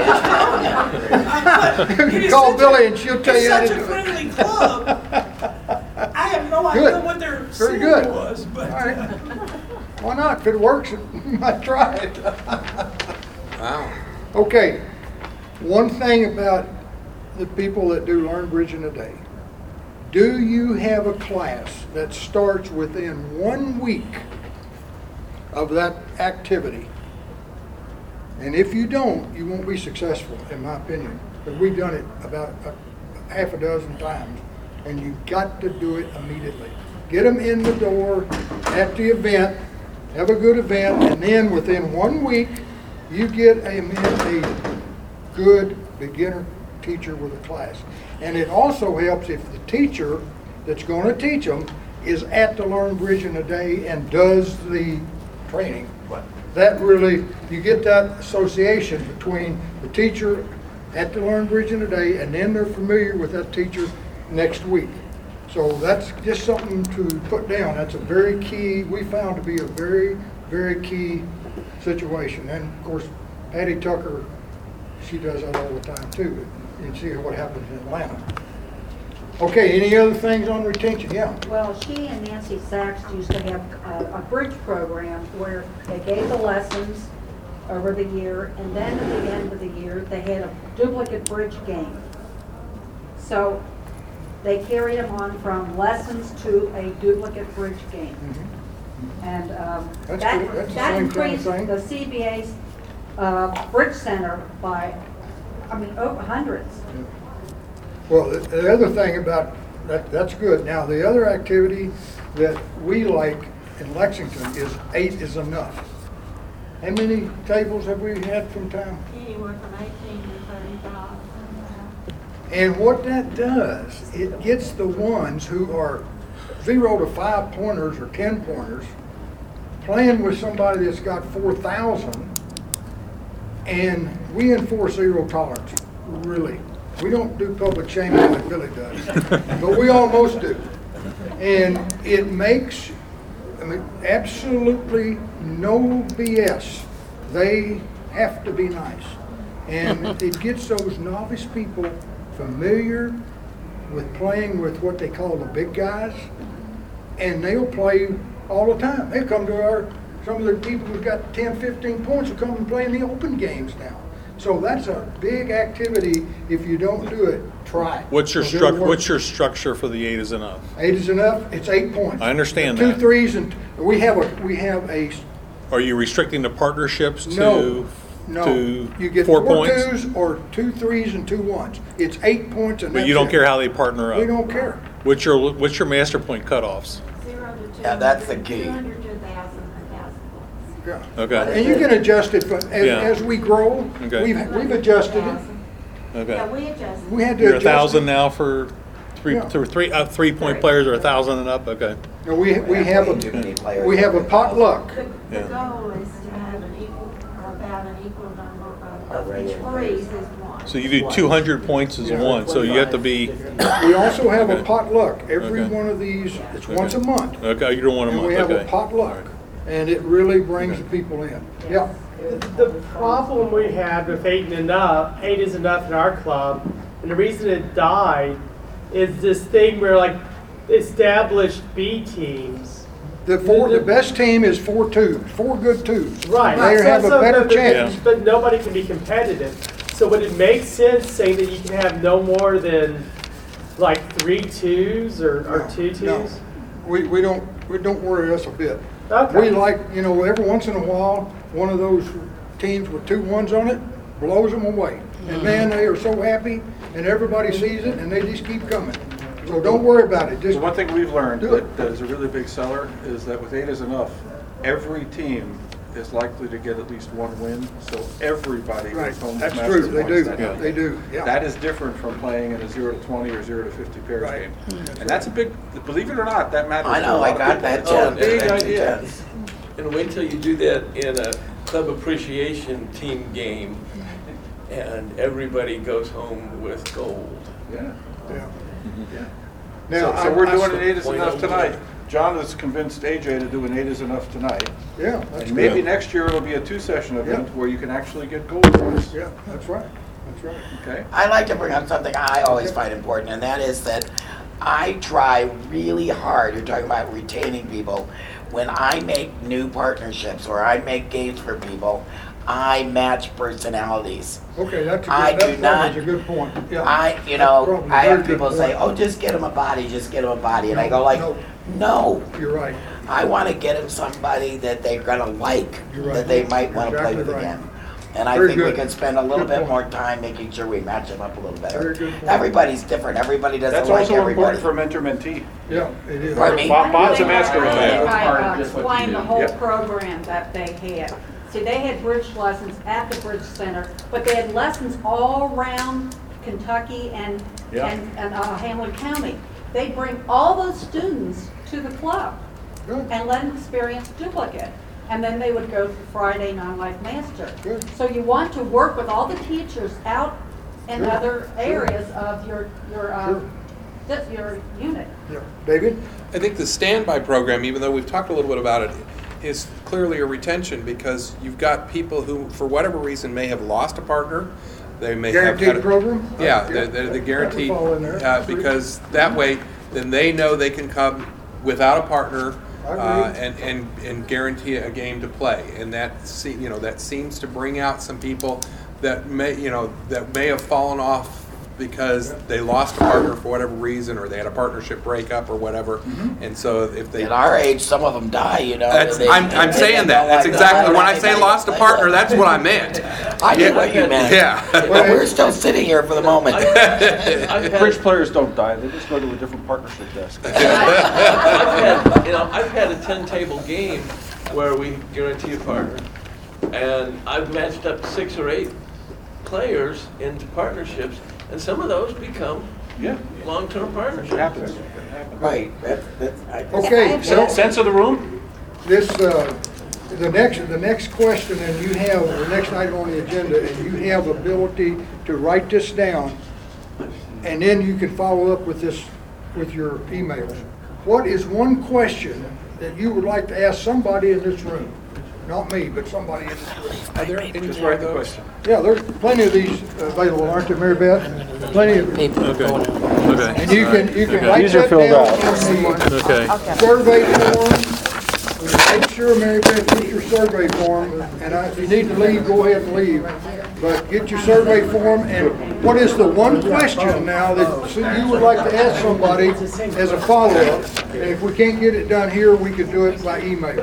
You can call Billy and she'll tell you how to It's do such a it. friendly club. I have no Good. idea what their Very sin good. was, but. All right. Why not? If it works, you might try it. Wow. Okay, one thing about the people that do Learn Bridge in a Day. Do you have a class that starts within 1 week of that activity? And if you don't, you won't be successful, in my opinion. But we've done it about half a dozen times, and you've got to do it immediately. Get them in the door at the event, have a good event, and then within 1 week, you get a good beginner teacher with a class. And it also helps if the teacher that's going to teach them is at the Learn Bridge in a Day and does the training. That really, you get that association between the teacher at the Learn Bridge in a Day and then they're familiar with that teacher next week. So that's just something to put down. That's a very key, we found to be a very, very key situation. And of course, Patty Tucker, she does that all the time too. You see what happens in Atlanta. Okay, any other things on retention? Yeah. Well, she and Nancy Sachs used to have a bridge program where they gave the lessons over the year, and then at the end of the year, they had a duplicate bridge game. So they carried them on from lessons to a duplicate bridge game. And That's cool. That's the that same kind of increased thing. the CBA's bridge center by, over hundreds. Well, the other thing about that, that's good. Now, the other activity that we like in Lexington is 8 is enough. How many tables have we had from town? Anywhere from 18 to 35. And what that does, it gets the ones who are 0 to 5 pointers or 10 pointers playing with somebody that's got 4,000, and we enforce zero tolerance, really. We don't do public shaming like Billy does, but we almost do. And it makes, absolutely no BS. They have to be nice. And it gets those novice people familiar with playing with what they call the big guys, and they'll play all the time. They come to some of the people who've got 10, 15 points will come and play in the open games now. So that's a big activity. If you don't do it, try it. What's your It'll work. What's your structure for the 8 is enough? 8 is enough. It's 8 points. I understand 2 that. threes, and we have a. Are you restricting the partnerships No. to You get 4 4 points? 2s or 2 3s and 2 1s. It's 8 points, and But that's you don't it. care how they partner up? We don't care. What's your master point cutoffs? 0 to 200. Yeah, that's the key. 200 to 1,000, 1,000. Yeah. Okay. And you can adjust it Yeah. as we grow. Okay. We've adjusted it. Okay. Yeah, we adjusted. We had to You're adjust 1,000 it. now for Yeah. 3-point players, or 1,000 and up? Okay. No, we have a potluck. The Yeah. goal is to have an equal, about an equal number of each freeze is one. So you do 200 points as one, so you have to be, We also have a Okay. potluck. Every Okay. one of these, it's once a month. okay, you're doing 1 a And month, we have a okay. potluck, and it really brings the people in. Yeah. The problem we had with 8 and up, 8 is enough in our club, and the reason it died is this thing where like established B teams. The best team is 4 2s, 4 good 2s. Right. They have a better chance. But nobody can be competitive. So would it make sense saying that you can have no more than like 3 2s or 2 2s? No. We don't worry us a bit. Okay. We like, every once in a while, one of those teams with 2 1s on it blows them away. And man, they are so happy, and everybody sees it, and they just keep coming. So don't worry about it. The Just one thing we've learned do it. that is a really big seller is that with 8 is enough, every team is likely to get at least 1 win, so everybody Right. goes home with That's master true. They points do. that night. They do. Yeah. That is different from playing in a 0 to 20 or 0 to 50 pairs Right. game. And that's a big, believe it or not, that matters. I to know, a lot I of got people. that, It's Jeff. a big Thank you, idea. Jeff. And wait till you do that in a club appreciation team game, and everybody goes home with gold. Yeah. Yeah. Yeah. Now, So we're I- doing an 8 is Point enough over. tonight. John has convinced AJ to do an 8 is enough tonight. Yeah, that's And maybe good. next year it'll be a 2-session event Yeah. where you can actually get gold points. Yeah, that's right. That's right. Okay? I like to bring up something I always find important, and that is that I try really hard, you're talking about retaining people, when I make new partnerships or I make games for people, I match personalities. Okay, that's a I good, do that's not- probably a good point. Yeah. You That's know, probably a I very have good people say, point. oh, just get them a body, just get them a body. And I go like, no. You're right. I want to get them somebody that they're going to like, You're right. that they might want to You're play exactly with right. again. And I Very think we good. can spend a little Good bit point. more time making sure we match them up a little better. Very good point. Everybody's different. Everybody doesn't That's like also everybody. important for mentor-mentee. Yeah, it is. Pardon me? Bob's a master I of think that. I explained the whole Yep. program that they had. See, they had bridge lessons at the Bridge Center, but they had lessons all around Kentucky and Yeah. Hamilton County. They bring all those students to the club and let them experience duplicate. And then they would go for Friday Non-Life Master. So you want to work with all the teachers out in Sure, other sure. areas of your unit. Yeah. David? I think the standby program, even though we've talked a little bit about it, is clearly a retention because you've got people who, for whatever reason, may have lost a partner. They may Guaranteed have had program? Yeah, Yeah. the guaranteed, That would fall in there. because that way, then they know they can come without a partner I agree. and guarantee a game to play, and that that seems to bring out some people that may have fallen off because they lost a partner for whatever reason, or they had a partnership breakup or whatever, and so if they At our age, some of them die, you know. I'm saying that. That's exactly when I say lost a partner. That's what I meant. I knew what you meant. Yeah. But we're still sitting here for the moment. Bridge players don't die, they just go to a different partnership desk. I've had a 10-table game where we guarantee a partner, and I've matched up 6 or 8 players into partnerships, and some of those become long-term partnerships. It happens. Right. Okay, so. Sense of the room? This, the next question, and you have, the next item on the agenda, and you have ability to write this down, and then you can follow up with this, with your emails. What is one question that you would like to ask somebody in this room? Not me, but somebody in this room. Are there any Just write the question. Yeah, there's plenty of these available, aren't there, Mary Beth? Plenty of them. Okay. And you can write These are that filled down out. on the Okay. survey form. Make sure, Mary Beth, get your survey form, and if you need to leave, go ahead and leave. But get your survey form, and what is the one question now that you would like to ask somebody as a follow-up? And if we can't get it done here, we can do it by email.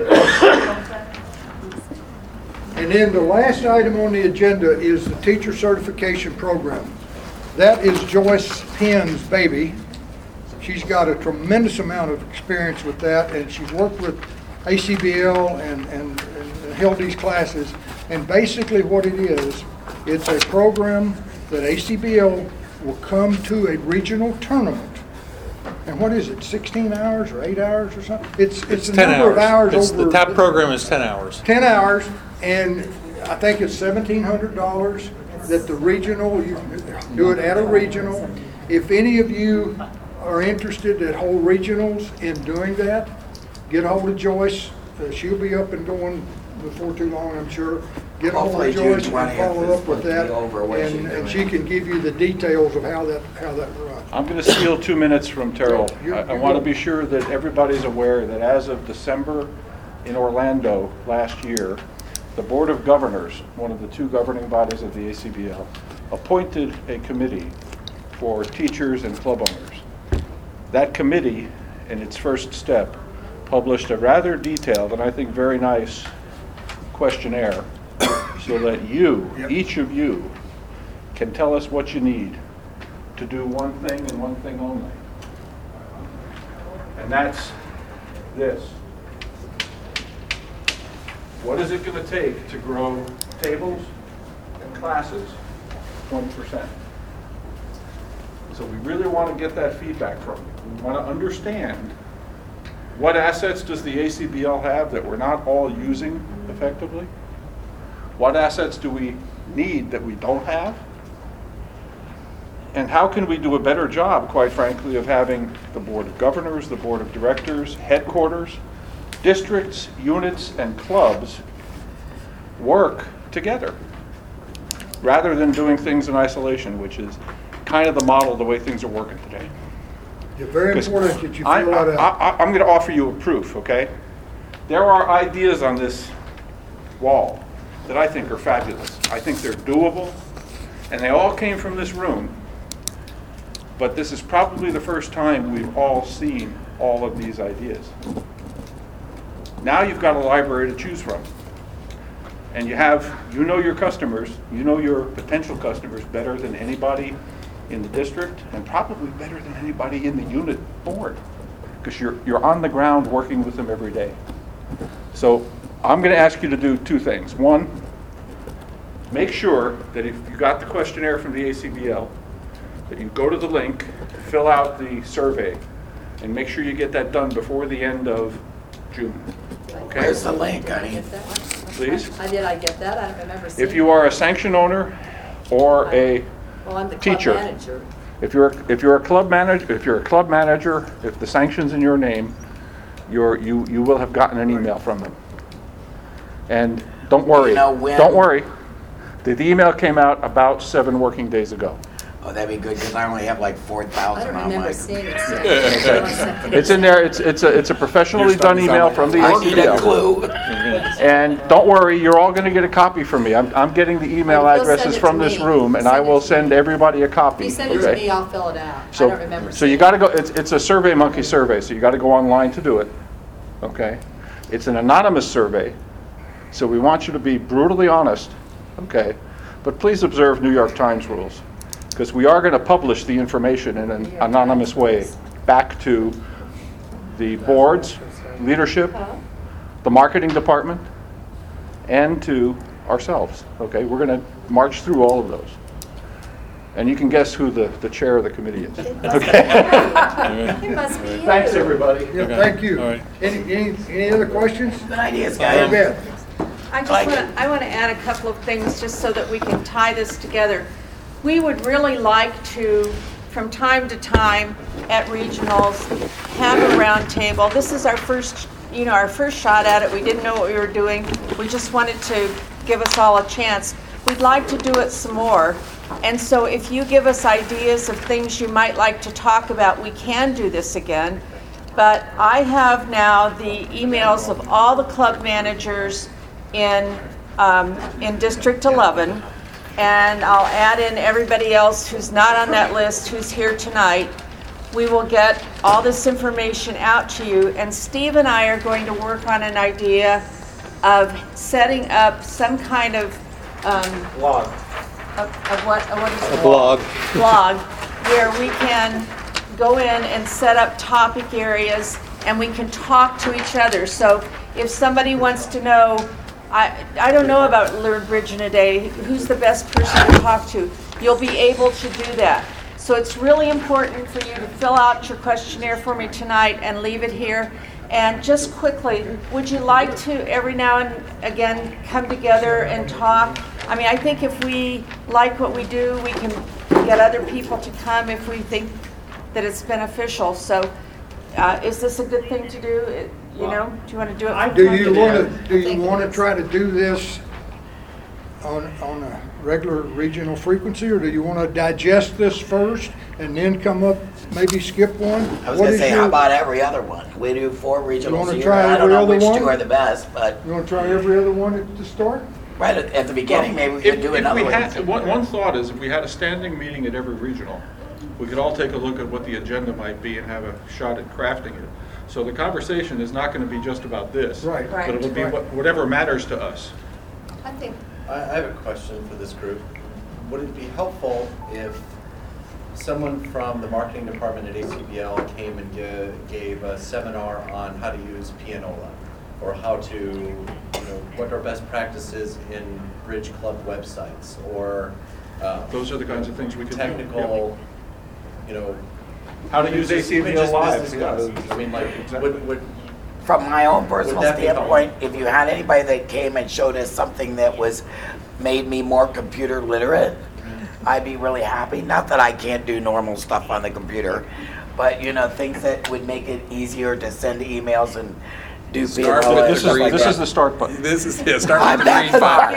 And then the last item on the agenda is the teacher certification program. That is Joyce Penn's baby. She's got a tremendous amount of experience with that, and she's worked with ACBL and held these classes. And basically what it is, it's a program that ACBL will come to a regional tournament. And what is it, 16 hours or 8 hours or something? It's a 10 number of hours over. The TAP program is 10 hours. 10 hours, and I think it's $1,700 that the regional, you do it at a regional. If any of you are interested that hold regionals in doing that, get a hold of Joyce. She'll be up and going before too long, I'm sure. Get a hold Hopefully of June Joyce and 20th follow is up with that, over what she's and doing. she can give you the details of how that runs. I'm going to steal 2 minutes from Terrell. You're I want to good. be sure that everybody's aware that as of December in Orlando last year, the Board of Governors, one of the 2 governing bodies of the ACBL, appointed a committee for teachers and club owners. That committee, in its first step, published a rather detailed and I think very nice questionnaire so that you, each of you, can tell us what you need to do one thing and one thing only. And that's this. What is it going to take to grow tables and classes 20%? So we really want to get that feedback from you. We want to understand what assets does the ACBL have that we're not all using effectively? What assets do we need that we don't have? And how can we do a better job, quite frankly, of having the Board of Governors, the Board of Directors, headquarters, districts, units, and clubs work together, rather than doing things in isolation, which is kind of the model of the way things are working today. It's very important that you fill that out. I'm going to offer you a proof, okay? There are ideas on this wall that I think are fabulous. I think they're doable, and they all came from this room. But this is probably the first time we've all seen all of these ideas. Now you've got a library to choose from. And you know your customers, you know your potential customers better than anybody in the district, and probably better than anybody in the unit board, because you're on the ground working with them every day. So I'm going to ask you to do two things. One, make sure that if you got the questionnaire from the ACBL, that you go to the link, fill out the survey, and make sure you get that done before the end of June. Okay? Where's the link, honey? Please. I get that? I don't remember seeing If you are a sanction owner or a Well, I'm the club teacher, manager. if you're a club manager, if the sanction's in your name, you will have gotten an email from them. And don't worry, don't worry. The email came out about 7 working days ago. Oh, that'd be good, because I only have like 4,000 on my... It's in there. It's a professionally done email from the ACBL. I need a clue. And don't worry, you're all going to get a copy from me. I'm getting the email addresses from this room, and I will send everybody a copy. If you send it to me, I'll fill it out. I So, don't remember so you got to go. It's a SurveyMonkey survey, so you got to go online to do it. Okay, it's an anonymous survey, so we want you to be brutally honest. Okay, but please observe New York Times rules, because we are going to publish the information in an anonymous way back to the board's leadership, the marketing department, and to ourselves. Okay, we're going to march through all of those. And you can guess who the chair of the committee is. Okay. It must be you. Thanks, everybody. Yeah, thank you. All right. Any other questions? Good ideas, Hey, guys. Beth. I want to add a couple of things just so that we can tie this together. We would really like to, from time to time at regionals, have a round table. This is our first shot at it. We didn't know what we were doing. We just wanted to give us all a chance. We'd like to do it some more. And so if you give us ideas of things you might like to talk about, we can do this again. But I have now the emails of all the club managers in District 11, and I'll add in everybody else who's not on that list, who's here tonight. We will get all this information out to you, and Steve and I are going to work on an idea of setting up some kind of Blog. what is it? blog. Blog, where we can go in and set up topic areas, and we can talk to each other. So if somebody wants to know, I don't know about Learn Bridge in a Day, who's the best person to talk to, you'll be able to do that. So it's really important for you to fill out your questionnaire for me tonight and leave it here. And just quickly, would you like to every now and again come together and talk? I mean, I think if we like what we do, we can get other people to come if we think that it's beneficial. So is this a good thing to do? You know, do you want to do it? Do you want to try to do this on a regular regional frequency, or do you want to digest this first and then come up, maybe skip one? I was going to say, how about every other one? We do 4 regionals a year. I don't know which 2 are the best, but... You want to try every other one at the start? Right at the beginning, maybe we could do another one. One thought is, if we had a standing meeting at every regional, we could all take a look at what the agenda might be and have a shot at crafting it. So the conversation is not going to be just about this, right? But it will be whatever matters to us. I think. I have a question for this group. Would it be helpful if someone from the marketing department at ACBL came and gave a seminar on how to use Pianola, or how to, what are best practices in Bridge Club websites, or those are the kinds of things we could technical, how to use ACBL Live. I mean, like, From my own personal Would that be standpoint, if you had anybody that came and showed us something that made me more computer literate, I'd be really happy. Not that I can't do normal stuff on the computer, but things that would make it easier to send emails and do Start PNOA with and stuff like This that. is the start button. This is, yeah, start I'm with the back green to bar.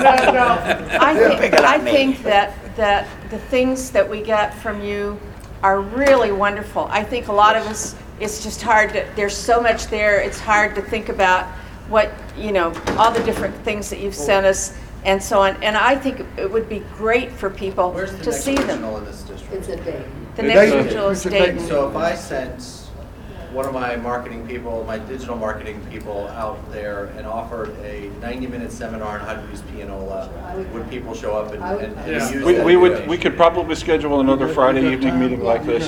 I think that the things that we get from you are really wonderful. I think a lot of us, it's just hard to, there's so much there, it's hard to think about what, all the different things that you've sent us and so on. And I think it would be great for people to see them. In this district? It's a date. The next regional is Dayton. So if I sent one of my marketing people, my digital marketing people out there and offered a 90-minute seminar on how to use Pianola, would people show up and use that? We could probably schedule another Friday evening meeting like this.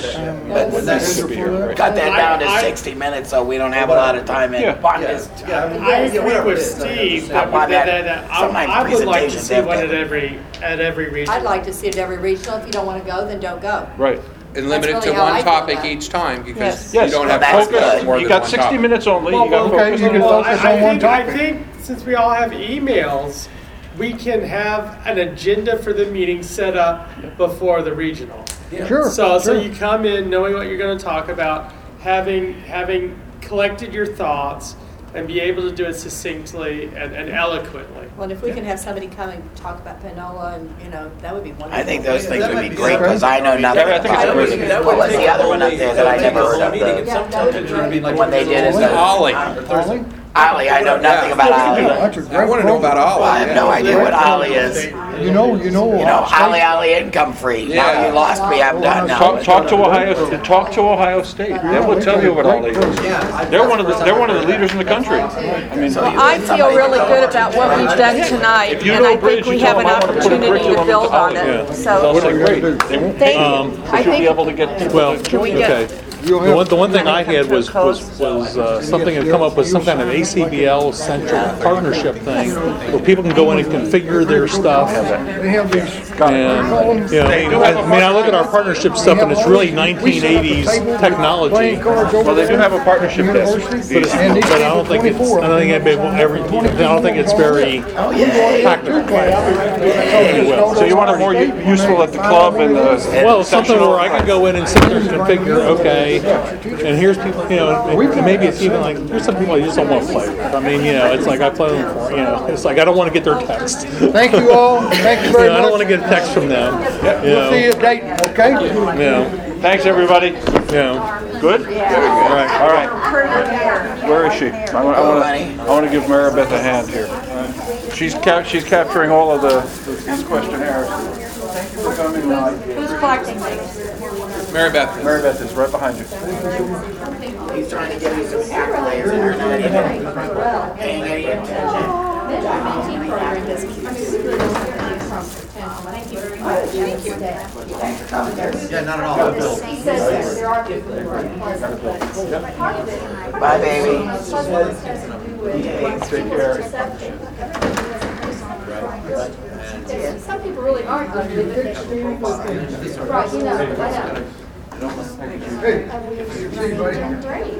To be here, right? Cut that down to 60 minutes so we don't have a lot of time in. Yeah. I agree with Steve that I would like to see one at every region. I'd like to see it at every regional. If you don't want to go, then don't go. Right. And limit it That's to really how I one feel topic about it. each time because Yes. you don't have That's focus good. more You than got one 60 topic. minutes only. You got to focus on Well, one. I think since we all have emails, we can have an agenda for the meeting set up before the regional. Sure. So sure. you come in knowing what you're going to talk about, having collected your thoughts, and be able to do it succinctly and eloquently. Well, and if we can have somebody come and talk about Panola, and that would be wonderful. I think those things would be great because I know nothing I think about it's it. great. What was the other one up there that I never heard of? The one they did is Ollie. Ollie. I know nothing about Ollie. That's a great I want to know about program. Ollie. I have no idea what Ollie is. You know. Ollie income free. Now Yeah. you lost me. I'm done now. Talk to Ohio State. They will tell you what Ollie is. They're one of the leaders in the country. I mean, I feel really good about what we've done tonight, if you and know I think Bridge, we you have tell an them I want to put a opportunity curriculum to into build on Ollie. it. Yeah. So, That's great. They won't Thank pay you. you, I but you'll be think- able to get. Well, Can we get- okay. The one thing I had was something to come up with some kind of ACBL-centric partnership thing where people can go in and configure their stuff. They have these. And, I look at our partnership stuff and it's really 1980s technology. Well, they do have a partnership desk. But I don't think it's very practical. if you will. So you want it more useful at the club and the Well, something where I can go in and sit there and configure, okay, and here's people, and maybe it's even like, here's some people I just don't want to play with. I mean, it's like I play them for, it's like I don't want to get their text. Thank you all. Thank you very I much. don't want to get a text from them. We'll see you at Dayton, okay? Thanks, everybody. Good? All right. Where is she? I want to give Maribeth a hand here. She's capturing all of these questionnaires. Thank you for coming. Who's collecting things? Maribeth is right behind you. He's trying to give you some accolades and you're not even paying any attention. Yeah, not at all. Bye, baby. Take care. Some people really aren't good with it. Right, I know. Hey, see you, buddy. Yeah,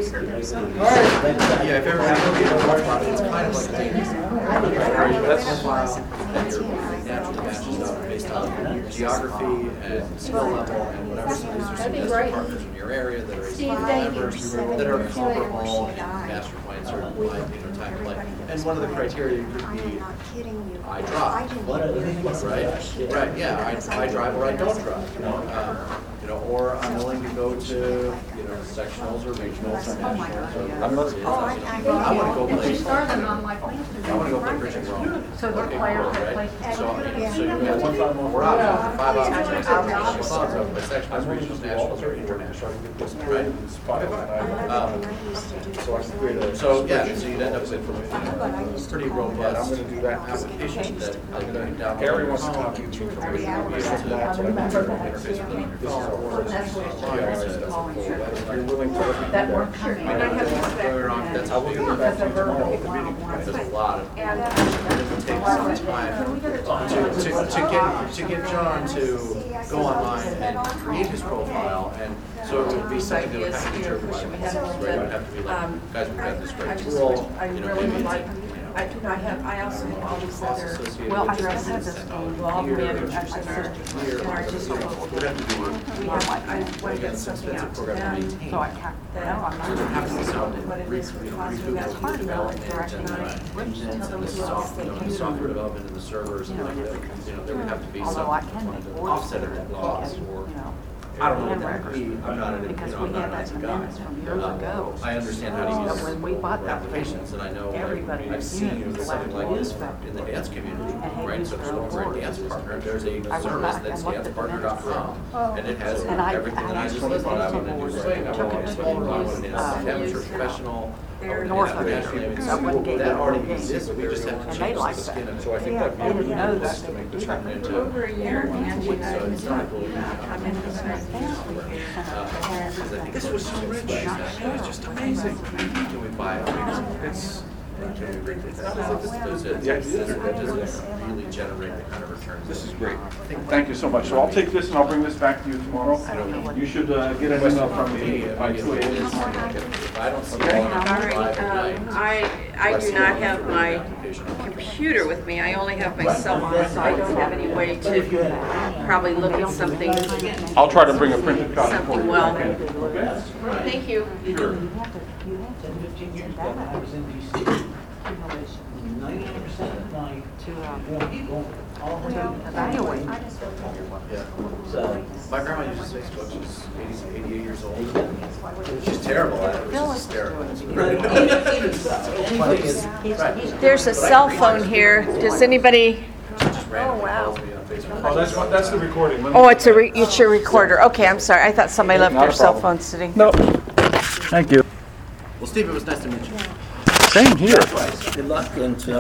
if everybody knows it's kind of like that's natural matches up based on geography and skill level and whatever. So these are some business partners in your area that are ACB members that are comparable in master points or time to play. And one of the criteria could be I drive, right? Yeah, I drive or I don't drive. Or I'm willing to go to sectionals or regionals or nationals. I want to go play. I want to go play Bridge and Rome. So the players that play. So you got we're out 5 options. Sectionals, regionals, nationals, or internationals, right? So you'd end up with pretty robust applications that Gary wants to talk to you. You're willing to look at That works. And I have to That's how we do it. There's a lot of, it would take some time to get John to go online and create his profile, and so it would be something that would have to be interpreted by themselves, right? It would have to be like, guys, we've got this great tool, maybe it's I also have all these other associated well with addresses. Well, all the addresses in our district. We have, I want to get something out to them. So I can't. What it is for us, we got to develop and recognize. The software development and the servers, and like that, there would have to be some offset laws or. I don't know what that would be. I'm not an, I'm not an IT guy. I understand how to use when we bought that applications, and I know, everybody I've seen something like this in the dance community, right? So we're a dance partner, there's a service that's dancepartner.com, and it has everything that I just thought I wanted to do right now. I want to dance amateur, professional, that already exists, we just have to change the skin of it. So I think that would be to make the turn into. Over a year, Angie and I So it's not cool. come in this This was so rich. It was just amazing. Can we buy it? It's. Can we really generate the kind of returns? This is great. Thank you so much. So I'll take this and I'll bring this back to you tomorrow. You should get an email from me by 2 a.m. this morning. I don't see Okay. I do not have my computer with me. I only have my cell phone, so I don't have any way to probably look at something. I'll try to bring a printed copy for you. Something well. Okay. Thank you. Sure. 15 years ago, when I was in DC, 90% of my people all had to evaluate. Yeah. So my grandma uses Facebook. She's 88 years old. She's terrible at it, which is hysterical. There's a cell phone here. Does anybody? Oh wow. Oh, that's the recording. Oh, it's it's your recorder. Okay, I'm sorry. I thought somebody left their cell phone sitting. No. Thank you. Well, Steve, it was nice to meet you. Same here. Good luck and